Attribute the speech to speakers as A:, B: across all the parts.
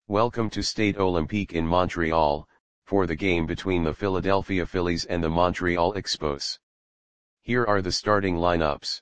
A: Welcome to Stade Olympique in Montreal, for the game between the Philadelphia Phillies and the Montreal Expos. Here are the starting lineups.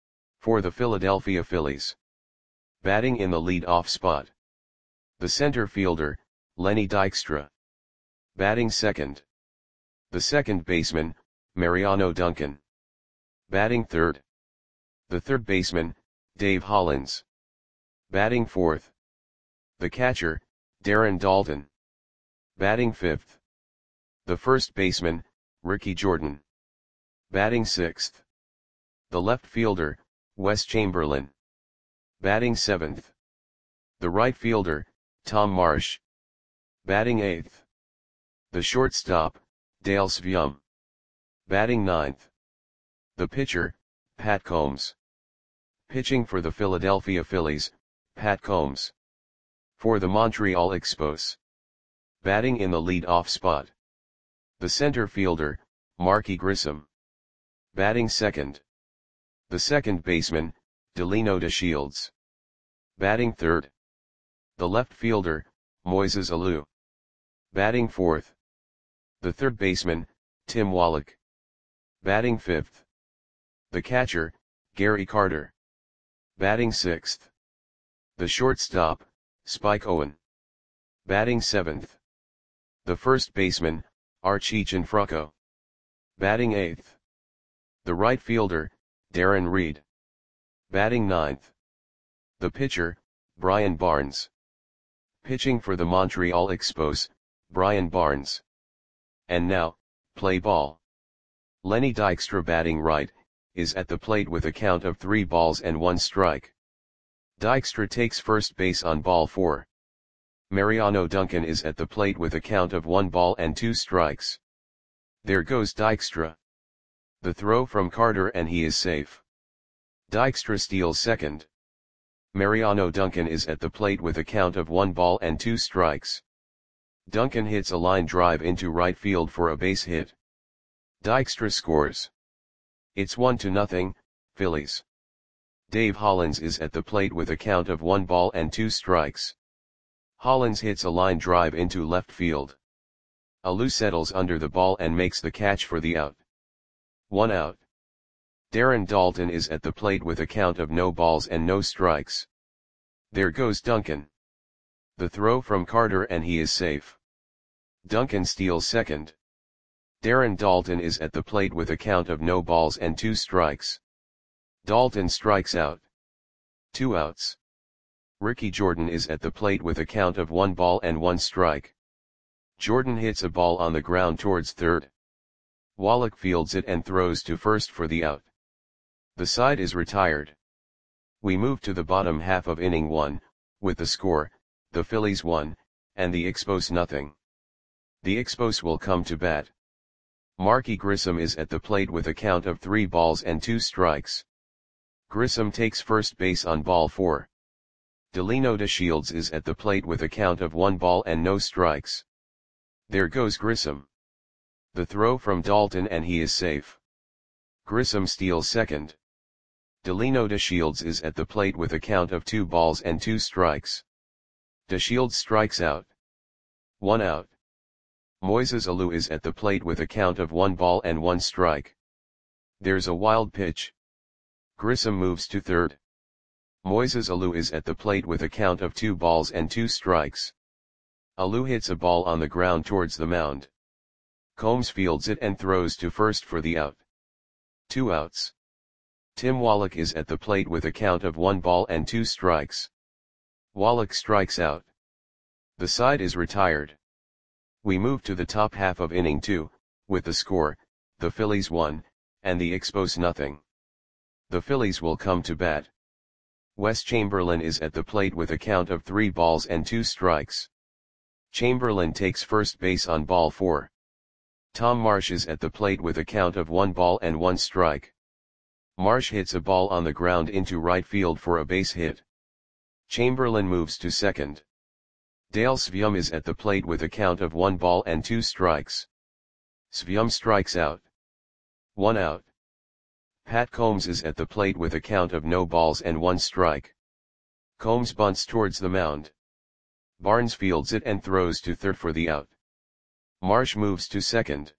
A: For the Philadelphia Phillies. Batting in the lead-off spot. The center fielder, Lenny Dykstra. Batting second. The second baseman, Mariano Duncan. Batting third. The third baseman, Dave Hollins. Batting fourth. The catcher, Darren Daulton. Batting fifth. The first baseman, Ricky Jordan. Batting sixth. The left fielder, Wes Chamberlain. Batting seventh. The right fielder, Tom Marsh. Batting eighth. The shortstop, Dale Sveum. Batting ninth. The pitcher, Pat Combs. Pitching for the Philadelphia Phillies, Pat Combs. For the Montreal Expos. Batting in the lead-off spot. The center fielder, Marky Grissom. Batting second. The second baseman, Delino DeShields. Batting third. The left fielder, Moises Alou. Batting fourth. The third baseman, Tim Wallach. Batting fifth. The catcher, Gary Carter. Batting sixth. The shortstop, Spike Owen. Batting seventh. The first baseman, Archie Cianfrocco. Batting eighth. The right fielder, Darren Reed. Batting ninth. The pitcher, Brian Barnes. Pitching for the Montreal Expos, Brian Barnes. And now, play ball. Lenny Dykstra batting right, is at the plate with a count of 3 balls and 1 strike. Dykstra takes first base on ball 4. Mariano Duncan is at the plate with a count of 1 ball and 2 strikes. There goes Dykstra. The throw from Carter and he is safe. Dykstra steals second. Mariano Duncan is at the plate with a count of 1 ball and 2 strikes. Duncan hits a line drive into right field for a base hit. Dykstra scores. It's 1-0, Phillies. Dave Hollins is at the plate with a count of 1 ball and 2 strikes. Hollins hits a line drive into left field. Alou settles under the ball and makes the catch for the out. 1 out. Darren Daulton is at the plate with a count of no balls and no strikes. There goes Duncan. The throw from Carter and he is safe. Duncan steals second. Darren Daulton is at the plate with a count of no balls and 2 strikes. Daulton strikes out. 2 outs. Ricky Jordan is at the plate with a count of 1 ball and 1 strike. Jordan hits a ball on the ground towards third. Wallach fields it and throws to first for the out. The side is retired. We move to the bottom half of inning 1, with the score, the Phillies 1, and the Expos nothing. The Expos will come to bat. Marky Grissom is at the plate with a count of 3 balls and 2 strikes. Grissom takes first base on ball 4. Delino DeShields is at the plate with a count of 1 ball and no strikes. There goes Grissom. The throw from Daulton and he is safe. Grissom steals second. Delino DeShields is at the plate with a count of 2 balls and 2 strikes. DeShields strikes out. 1 out. Moises Alou is at the plate with a count of 1 ball and 1 strike. There's a wild pitch. Grissom moves to third. Moises Alou is at the plate with a count of 2 balls and 2 strikes. Alou hits a ball on the ground towards the mound. Combs fields it and throws to first for the out. 2 outs. Tim Wallach is at the plate with a count of 1 ball and 2 strikes. Wallach strikes out. The side is retired. We move to the top half of inning 2, with the score, the Phillies 1, and the Expos nothing. The Phillies will come to bat. Wes Chamberlain is at the plate with a count of 3 balls and 2 strikes. Chamberlain takes first base on ball 4. Tom Marsh is at the plate with a count of 1 ball and 1 strike. Marsh hits a ball on the ground into right field for a base hit. Chamberlain moves to second. Dale Sveum is at the plate with a count of 1 ball and 2 strikes. Sveum strikes out. 1 out. Pat Combs is at the plate with a count of no balls and 1 strike. Combs bunts towards the mound. Barnes fields it and throws to third for the out. Marsh moves to second.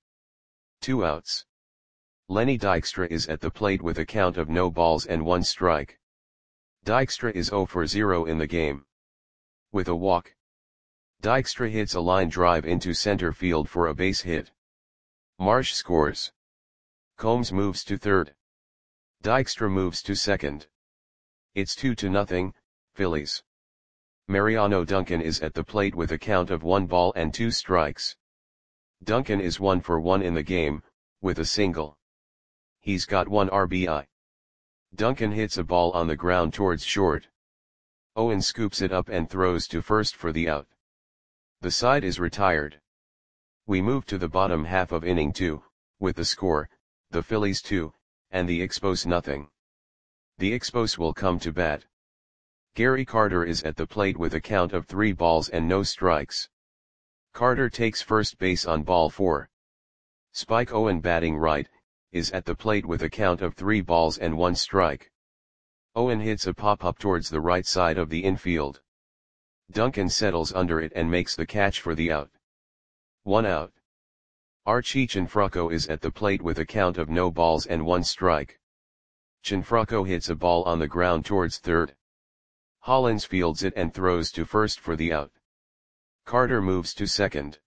A: 2 outs. Lenny Dykstra is at the plate with a count of no balls and 1 strike. Dykstra is 0 for 0 in the game. With a walk, Dykstra hits a line drive into center field for a base hit. Marsh scores. Combs moves to third. Dykstra moves to second. It's 2-0, Phillies. Mariano Duncan is at the plate with a count of 1 ball and 2 strikes. Duncan is 1 for 1 in the game, with a single. He's got 1 RBI. Duncan hits a ball on the ground towards short. Owen scoops it up and throws to first for the out. The side is retired. We move to the bottom half of inning 2, with the score, the Phillies 2, and the Expos nothing. The Expos will come to bat. Gary Carter is at the plate with a count of 3 balls and no strikes. Carter takes first base on ball 4. Spike Owen, batting right, is at the plate with a count of 3 balls and 1 strike. Owen hits a pop-up towards the right side of the infield. Duncan settles under it and makes the catch for the out. 1 out. Archie Cianfrocco is at the plate with a count of no balls and 1 strike. Cianfrocco hits a ball on the ground towards third. Hollins fields it and throws to first for the out. Carter moves to second.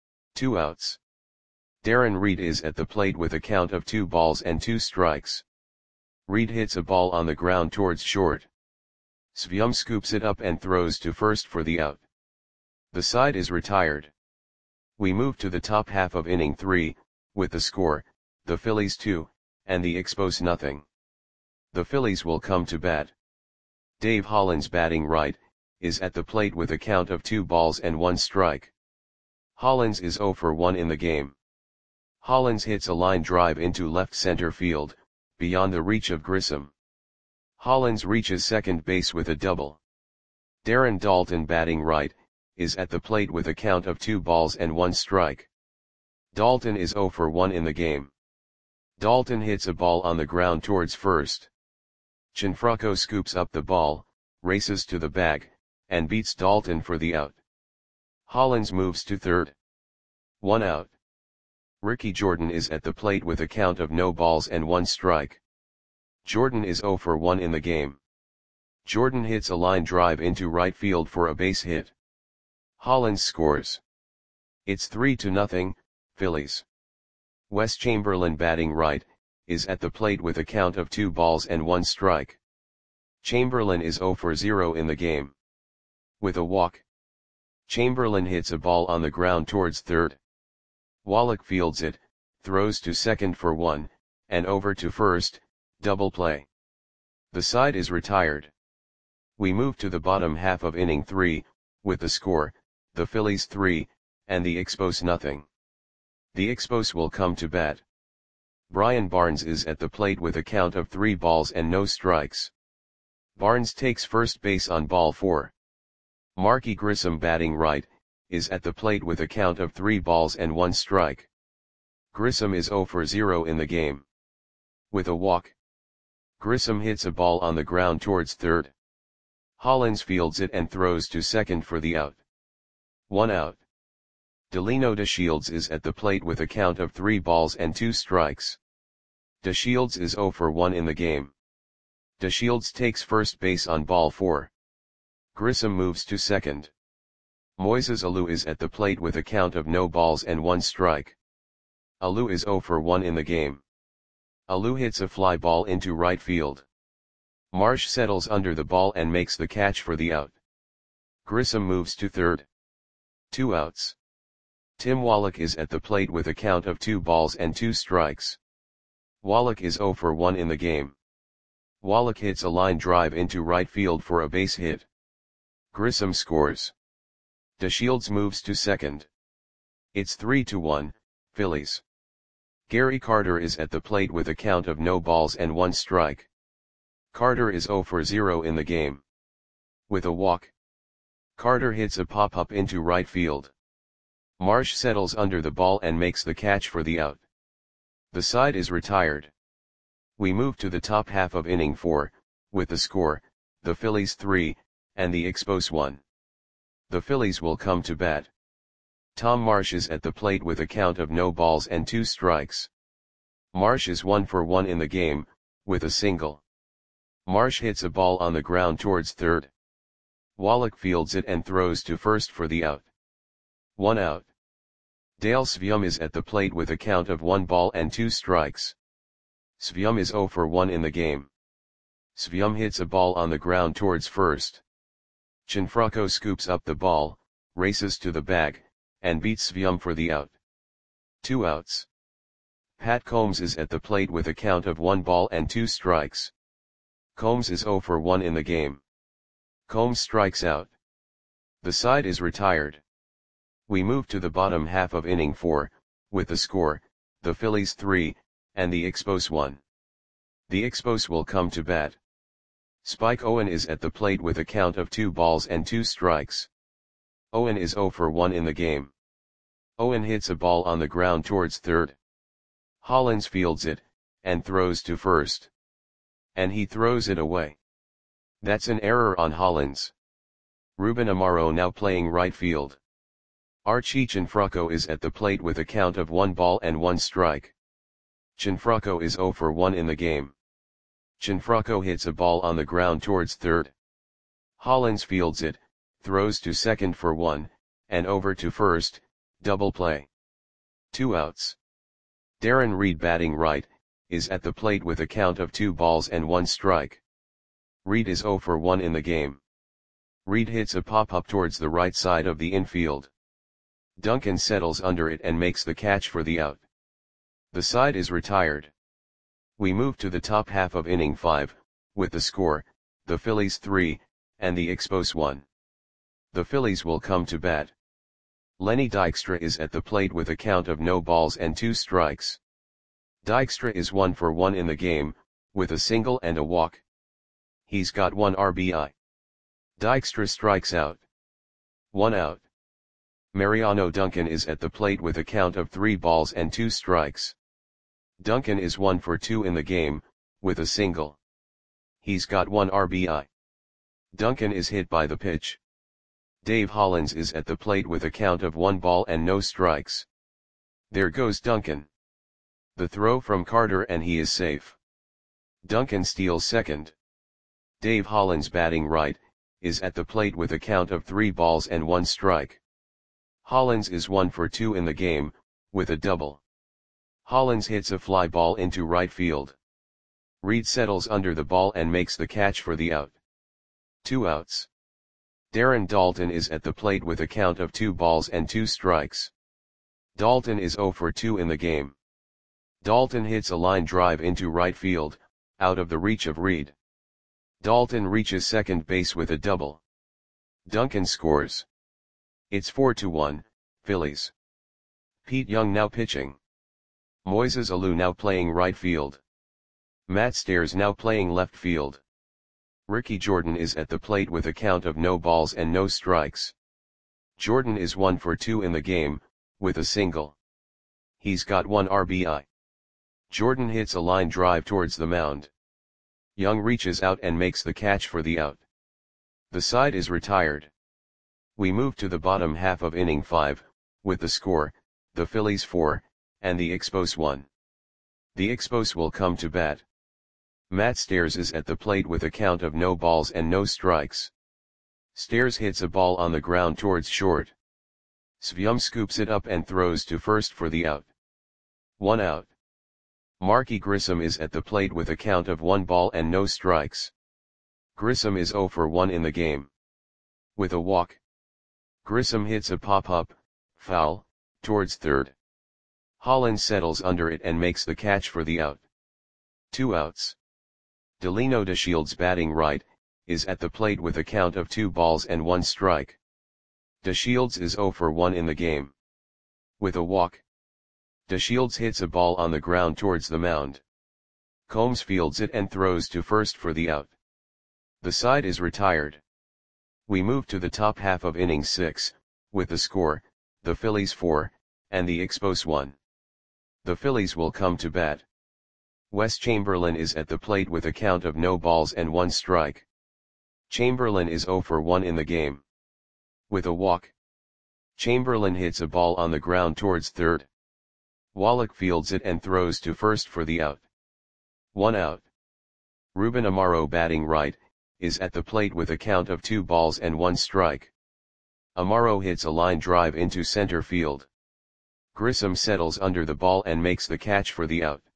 A: 2 outs. Darren Reed is at the plate with a count of 2 balls and 2 strikes. Reed hits a ball on the ground towards short. Svium scoops it up and throws to first for the out. The side is retired. We move to the top half of inning 3, with the score, the Phillies 2, and the Expos nothing. The Phillies will come to bat. Dave Hollins, batting right, is at the plate with a count of 2 balls and 1 strike. Hollins is 0 for 1 in the game. Hollins hits a line drive into left center field, beyond the reach of Grissom. Hollins reaches second base with a double. Darren Daulton, batting right, is at the plate with a count of 2 balls and 1 strike. Daulton is 0 for 1 in the game. Daulton hits a ball on the ground towards first. Cianfrocco scoops up the ball, races to the bag, and beats Daulton for the out. Hollins moves to third. 1 out. Ricky Jordan is at the plate with a count of no balls and 1 strike. Jordan is 0 for 1 in the game. Jordan hits a line drive into right field for a base hit. Hollins scores. It's 3-0, Phillies. Wes Chamberlain, batting right, is at the plate with a count of 2 balls and 1 strike. Chamberlain is 0 for 0 in the game. With a walk, Chamberlain hits a ball on the ground towards third. Wallach fields it, throws to second for 1, and over to first, double play. The side is retired. We move to the bottom half of inning 3, with the score, the Phillies 3, and the Expos nothing. The Expos will come to bat. Brian Barnes is at the plate with a count of 3 balls and no strikes. Barnes takes first base on ball 4. Marky Grissom, batting right, is at the plate with a count of 3 balls and 1 strike. Grissom is 0 for 0 in the game. With a walk, Grissom hits a ball on the ground towards third. Hollins fields it and throws to second for the out. 1 out. Delino DeShields is at the plate with a count of 3 balls and 2 strikes. DeShields is 0 for 1 in the game. DeShields takes first base on ball 4. Grissom moves to second. Moises Alou is at the plate with a count of no balls and 1 strike. Alou is 0 for 1 in the game. Alou hits a fly ball into right field. Marsh settles under the ball and makes the catch for the out. Grissom moves to third. 2 outs. Tim Wallach is at the plate with a count of 2 balls and 2 strikes. Wallach is 0 for 1 in the game. Wallach hits a line drive into right field for a base hit. Grissom scores. DeShields moves to second. It's 3-1, Phillies. Gary Carter is at the plate with a count of no balls and 1 strike. Carter is 0 for 0 in the game. With a walk, Carter hits a pop-up into right field. Marsh settles under the ball and makes the catch for the out. The side is retired. We move to the top half of inning 4, with the score, the Phillies 3, and the Expos 1. The Phillies will come to bat. Tom Marsh is at the plate with a count of no balls and 2 strikes. Marsh is 1 for 1 in the game, with a single. Marsh hits a ball on the ground towards third. Wallach fields it and throws to first for the out. 1 out. Dale Svium is at the plate with a count of 1 ball and 2 strikes. Svium is 0 for 1 in the game. Svium hits a ball on the ground towards first. Cianfrocco scoops up the ball, races to the bag, and beats Svium for the out. 2 outs. Pat Combs is at the plate with a count of 1 ball and 2 strikes. Combs is 0 for 1 in the game. Combs strikes out. The side is retired. We move to the bottom half of inning 4, with the score, the Phillies 3, and the Expos 1. The Expos will come to bat. Spike Owen is at the plate with a count of 2 balls and 2 strikes. Owen is 0 for 1 in the game. Owen hits a ball on the ground towards third. Hollins fields it, and throws to first. And he throws it away. That's an error on Hollins. Ruben Amaro now playing right field. Archie Cianfrocco is at the plate with a count of 1 ball and 1 strike. Cianfrocco is 0 for 1 in the game. Cianfrocco hits a ball on the ground towards third. Hollins fields it, throws to second for 1, and over to first, double play. 2 outs. Darren Reed batting right, is at the plate with a count of 2 balls and 1 strike. Reed is 0 for 1 in the game. Reed hits a pop-up towards the right side of the infield. Duncan settles under it and makes the catch for the out. The side is retired. We move to the top half of inning 5, with the score, the Phillies 3, and the Expos 1. The Phillies will come to bat. Lenny Dykstra is at the plate with a count of no balls and 2 strikes. Dykstra is 1 for 1 in the game, with a single and a walk. He's got 1 RBI. Dykstra strikes out. 1 out. Mariano Duncan is at the plate with a count of 3 balls and 2 strikes. Duncan is 1 for 2 in the game, with a single. He's got 1 RBI. Duncan is hit by the pitch. Dave Hollins is at the plate with a count of 1 ball and no strikes. There goes Duncan. The throw from Carter and he is safe. Duncan steals second. Dave Hollins batting right, is at the plate with a count of 3 balls and 1 strike. Hollins is 1 for 2 in the game, with a double. Hollins hits a fly ball into right field. Reed settles under the ball and makes the catch for the out. 2 outs. Darren Daulton is at the plate with a count of 2 balls and 2 strikes. Daulton is 0 for 2 in the game. Daulton hits a line drive into right field, out of the reach of Reed. Daulton reaches second base with a double. Duncan scores. It's 4-1, Phillies. Pete Young now pitching. Moises Alou now playing right field. Matt Stairs now playing left field. Ricky Jordan is at the plate with a count of no balls and no strikes. Jordan is 1 for 2 in the game, with a single. He's got 1 RBI. Jordan hits a line drive towards the mound. Young reaches out and makes the catch for the out. The side is retired. We move to the bottom half of inning 5, with the score, the Phillies 4, and the Expos 1. The Expos will come to bat. Matt Stairs is at the plate with a count of no balls and no strikes. Stairs hits a ball on the ground towards short. Svium scoops it up and throws to first for the out. 1 out. Marky Grissom is at the plate with a count of 1 ball and no strikes. Grissom is 0 for 1 in the game. With a walk. Grissom hits a pop-up, foul, towards third. Hollins settles under it and makes the catch for the out. 2 outs. Delino DeShields batting right, is at the plate with a count of 2 balls and 1 strike. DeShields is 0 for 1 in the game. With a walk. DeShields hits a ball on the ground towards the mound. Combs fields it and throws to first for the out. The side is retired. We move to the top half of inning 6, with the score, the Phillies 4, and the Expos 1. The Phillies will come to bat. Wes Chamberlain is at the plate with a count of no balls and 1 strike. Chamberlain is 0 for 1 in the game. with a walk. Chamberlain hits a ball on the ground towards third. Wallach fields it and throws to first for the out. 1 out. Ruben Amaro, batting right, is at the plate with a count of 2 balls and 1 strike. Amaro hits a line drive into center field. Grissom settles under the ball and makes the catch for the out.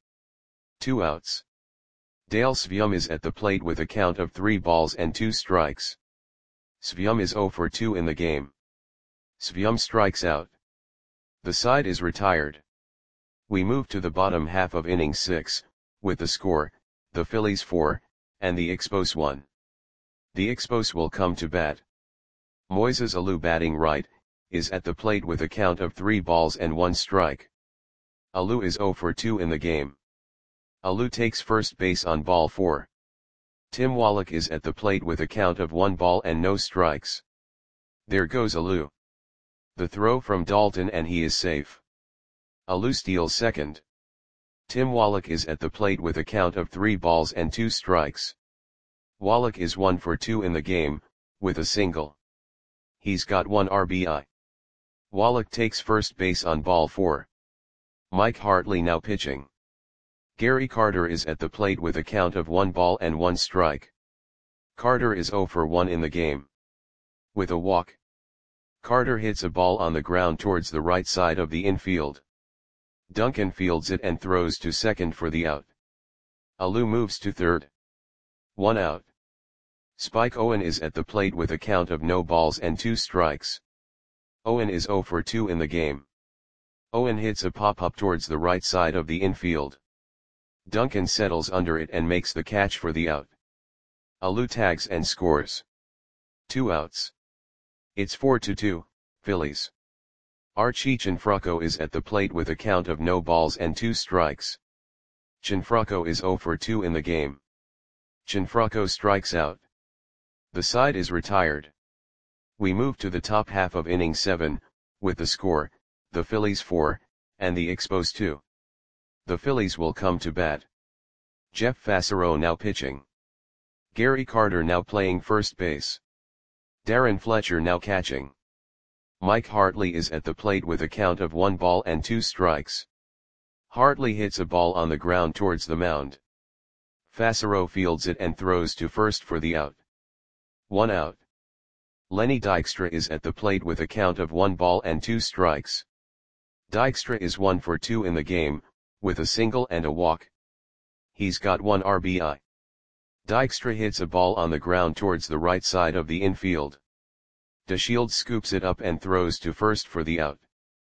A: 2 outs. Dale Svium is at the plate with a count of 3 balls and 2 strikes. Svium is 0 for 2 in the game. Svium strikes out. The side is retired. We move to the bottom half of inning 6, with the score, the Phillies 4, and the Expos 1. The Expos will come to bat. Moises Alou, batting right, is at the plate with a count of 3 balls and 1 strike. Alou is 0 for 2 in the game. Alou takes first base on ball 4. Tim Wallach is at the plate with a count of 1 ball and no strikes. There goes Alou. The throw from Dalton and he is safe. Alou steals second. Tim Wallach is at the plate with a count of 3 balls and 2 strikes. Wallach is 1 for 2 in the game, with a single. He's got 1 RBI. Wallach takes first base on ball 4. Mike Hartley now pitching. Gary Carter is at the plate with a count of 1 ball and 1 strike. Carter is 0 for 1 in the game. With a walk. Carter hits a ball on the ground towards the right side of the infield. Duncan fields it and throws to second for the out. Alou moves to third. 1 out. Spike Owen is at the plate with a count of no balls and 2 strikes. Owen is 0 for 2 in the game. Owen hits a pop-up towards the right side of the infield. Duncan settles under it and makes the catch for the out. Alou tags and scores. 2 outs. It's 4-2, Phillies. Archie Cianfrocco is at the plate with a count of no balls and 2 strikes. Cianfrocco is 0 for 2 in the game. Cianfrocco strikes out. The side is retired. We move to the top half of inning 7, with the score, the Phillies 4, and the Expos 2. The Phillies will come to bat. Jeff Fassero now pitching. Gary Carter now playing first base. Darren Fletcher now catching. Mike Hartley is at the plate with a count of 1 ball and 2 strikes. Hartley hits a ball on the ground towards the mound. Fassero fields it and throws to first for the out. 1 out. Lenny Dykstra is at the plate with a count of 1 ball and 2 strikes. Dykstra is 1 for 2 in the game, with a single and a walk. He's got 1 RBI. Dykstra hits a ball on the ground towards the right side of the infield. DeShields scoops it up and throws to first for the out.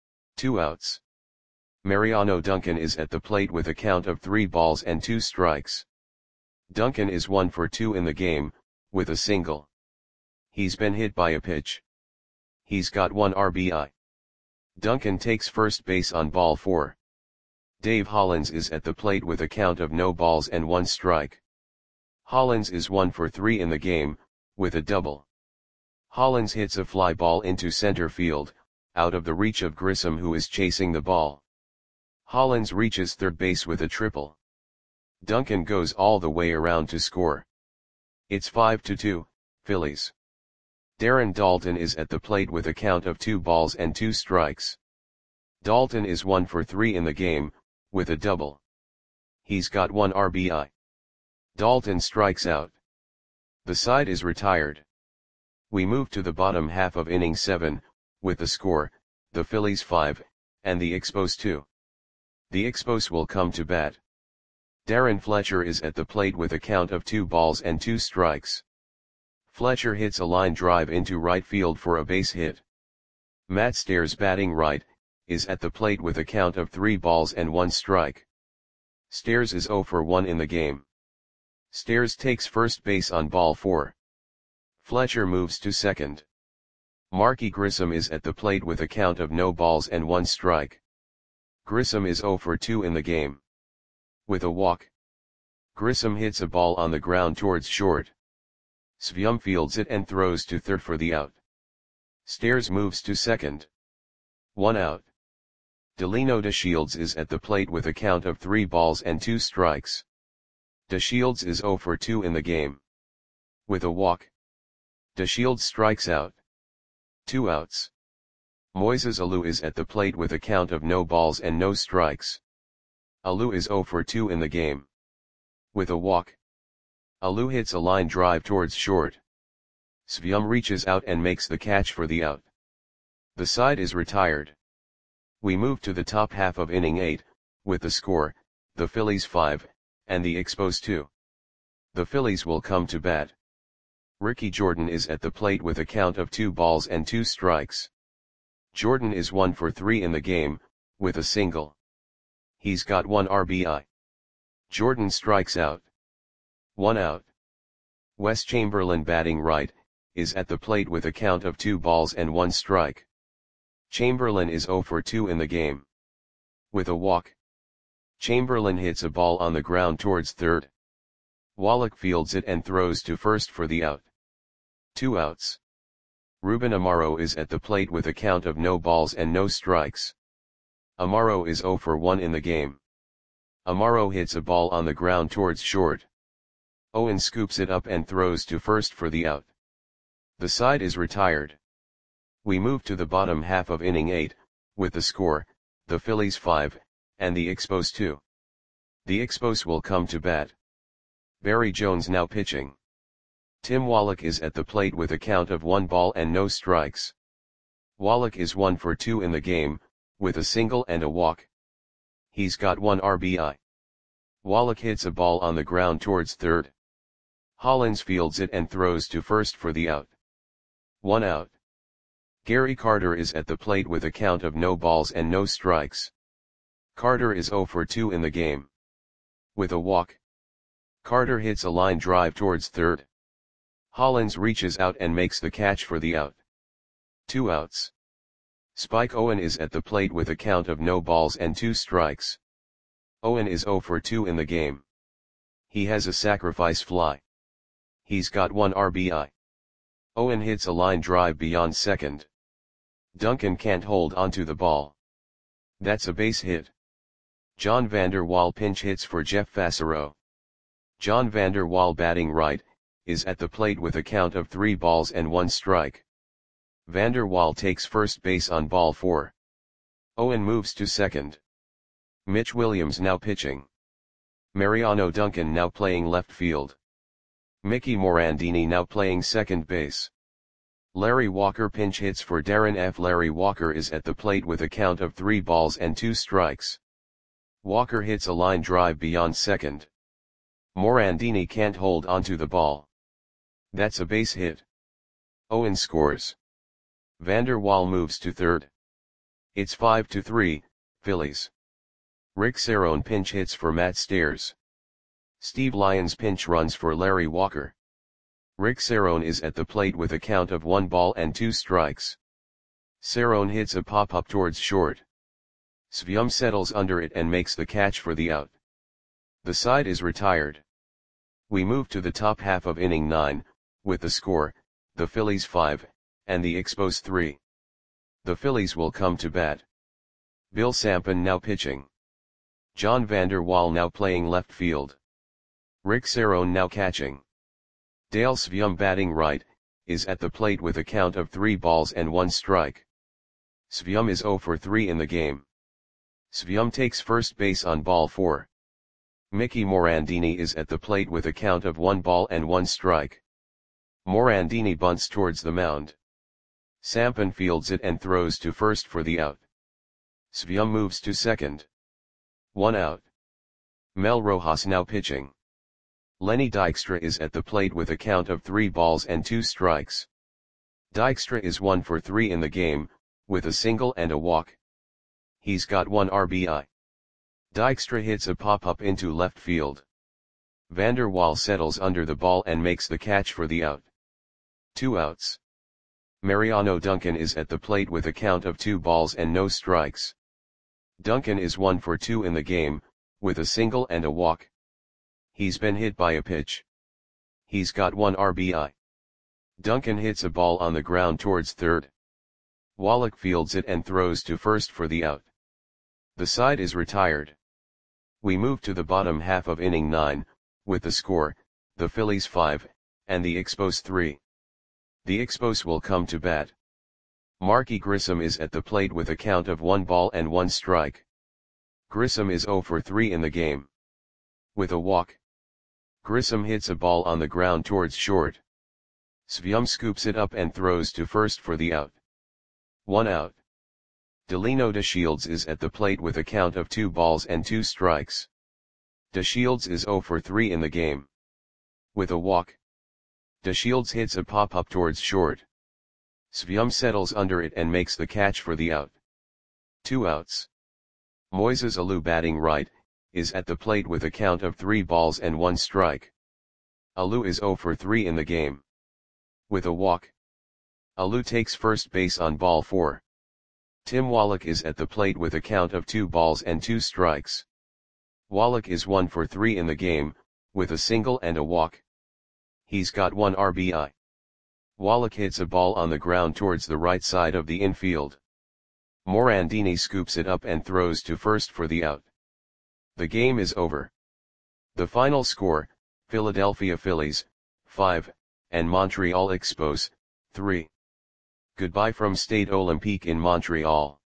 A: 2 outs. Mariano Duncan is at the plate with a count of 3 balls and 2 strikes. Duncan is 1 for 2 in the game, with a single. He's been hit by a pitch. He's got 1 RBI. Duncan takes first base on ball 4. Dave Hollins is at the plate with a count of no balls and 1 strike. Hollins is 1 for 3 in the game, with a double. Hollins hits a fly ball into center field, out of the reach of Grissom, who is chasing the ball. Hollins reaches third base with a triple. Duncan goes all the way around to score. It's 5-2, Phillies. Darren Dalton is at the plate with a count of 2 balls and 2 strikes. Dalton is 1 for 3 in the game, with a double. He's got 1 RBI. Dalton strikes out. The side is retired. We move to the bottom half of inning 7, with the score, the Phillies 5, and the Expos 2. The Expos will come to bat. Darren Fletcher is at the plate with a count of 2 balls and 2 strikes. Fletcher hits a line drive into right field for a base hit. Matt Stairs, batting right, is at the plate with a count of 3 balls and 1 strike. Stairs is 0 for 1 in the game. Stairs takes first base on ball 4. Fletcher moves to second. Marky Grissom is at the plate with a count of no balls and 1 strike. Grissom is 0 for 2 in the game. With a walk. Grissom hits a ball on the ground towards short. Svium fields it and throws to third for the out. Stairs moves to second. 1 out. Delino DeShields is at the plate with a count of 3 balls and 2 strikes. DeShields is 0 for 2 in the game. With a walk. DeShields strikes out. 2 outs. Moises Alou is at the plate with a count of no balls and no strikes. Alou is 0 for 2 in the game. With a walk. Alou hits a line drive towards short. Svyum reaches out and makes the catch for the out. The side is retired. We move to the top half of inning 8, with the score, the Phillies 5, and the Expos 2. The Phillies will come to bat. Ricky Jordan is at the plate with a count of 2 balls and 2 strikes. Jordan is 1 for 3 in the game, with a single. He's got 1 RBI. Jordan strikes out. 1 out. Wes Chamberlain, batting right, is at the plate with a count of 2 balls and 1 strike. Chamberlain is 0 for 2 in the game. With a walk. Chamberlain hits a ball on the ground towards third. Wallach fields it and throws to first for the out. 2 outs. Ruben Amaro is at the plate with a count of no balls and no strikes. Amaro is 0 for 1 in the game. Amaro hits a ball on the ground towards short. Owen scoops it up and throws to first for the out. The side is retired. We move to the bottom half of inning 8, with the score, the Phillies 5, and the Expos 2. The Expos will come to bat. Barry Jones now pitching. Tim Wallach is at the plate with a count of 1 ball and no strikes. Wallach is 1 for 2 in the game, with a single and a walk. He's got 1 RBI. Wallach hits a ball on the ground towards third. Hollins fields it and throws to first for the out. 1 out. Gary Carter is at the plate with a count of no balls and no strikes. Carter is 0 for 2 in the game. With a walk. Carter hits a line drive towards third. Hollins reaches out and makes the catch for the out. 2 outs. Spike Owen is at the plate with a count of no balls and 2 strikes. Owen is 0 for 2 in the game. He has a sacrifice fly. He's got 1 RBI. Owen hits a line drive beyond second. Duncan can't hold onto the ball. That's a base hit. John Vander Wal pinch hits for Jeff Fassero. John Vander Wal, batting right, is at the plate with a count of 3 balls and 1 strike. Vander Wal takes first base on ball 4. Owen moves to second. Mitch Williams now pitching. Mariano Duncan now playing left field. Mickey Morandini now playing second base. Larry Walker pinch hits for Darren F. Larry Walker is at the plate with a count of 3 balls and 2 strikes. Walker hits a line drive beyond second. Morandini can't hold onto the ball. That's a base hit. Owen scores. Vander Wal moves to third. It's 5-3, Phillies. Rick Cerone pinch hits for Matt Stairs. Steve Lyons pinch runs for Larry Walker. Rick Cerone is at the plate with a count of 1 ball and 2 strikes. Cerone hits a pop-up towards short. Svyum settles under it and makes the catch for the out. The side is retired. We move to the top half of inning 9, with the score, the Phillies 5, and the Expos 3. The Phillies will come to bat. Bill Sampson now pitching. John Vander Wal now playing left field. Rick Cerone now catching. Dale Svyum, batting right, is at the plate with a count of 3 balls and 1 strike. Svyum is 0 for 3 in the game. Svyum takes first base on ball 4. Mickey Morandini is at the plate with a count of 1 ball and 1 strike. Morandini bunts towards the mound. Sampson fields it and throws to first for the out. Svyum moves to second. 1 out. Mel Rojas now pitching. Lenny Dykstra is at the plate with a count of 3 balls and 2 strikes. Dykstra is 1 for 3 in the game, with a single and a walk. He's got 1 RBI. Dykstra hits a pop-up into left field. Vander Wal settles under the ball and makes the catch for the out. 2 outs. Mariano Duncan is at the plate with a count of 2 balls and no strikes. Duncan is 1 for 2 in the game, with a single and a walk. He's been hit by a pitch. He's got 1 RBI. Duncan hits a ball on the ground towards third. Wallach fields it and throws to first for the out. The side is retired. We move to the bottom half of inning 9, with the score, the Phillies 5, and the Expos 3. The Expos will come to bat. Marquis Grissom is at the plate with a count of 1 ball and 1 strike. Grissom is 0 for 3 in the game. With a walk, Grissom hits a ball on the ground towards short. Svyum scoops it up and throws to first for the out. 1 out. Delino DeShields is at the plate with a count of 2 balls and 2 strikes. DeShields is 0 for 3 in the game. With a walk, DeShields hits a pop-up towards short. Svyum settles under it and makes the catch for the out. 2 outs. Moises Alou, batting right, is at the plate with a count of 3 balls and 1 strike. Alou is 0 for 3 in the game. With a walk, Alou takes first base on ball 4. Tim Wallach is at the plate with a count of 2 balls and 2 strikes. Wallach is 1 for 3 in the game, with a single and a walk. He's got 1 RBI. Wallach hits a ball on the ground towards the right side of the infield. Morandini scoops it up and throws to first for the out. The game is over. The final score, Philadelphia Phillies, 5, and Montreal Expos, 3. Goodbye from Stade Olympique in Montreal.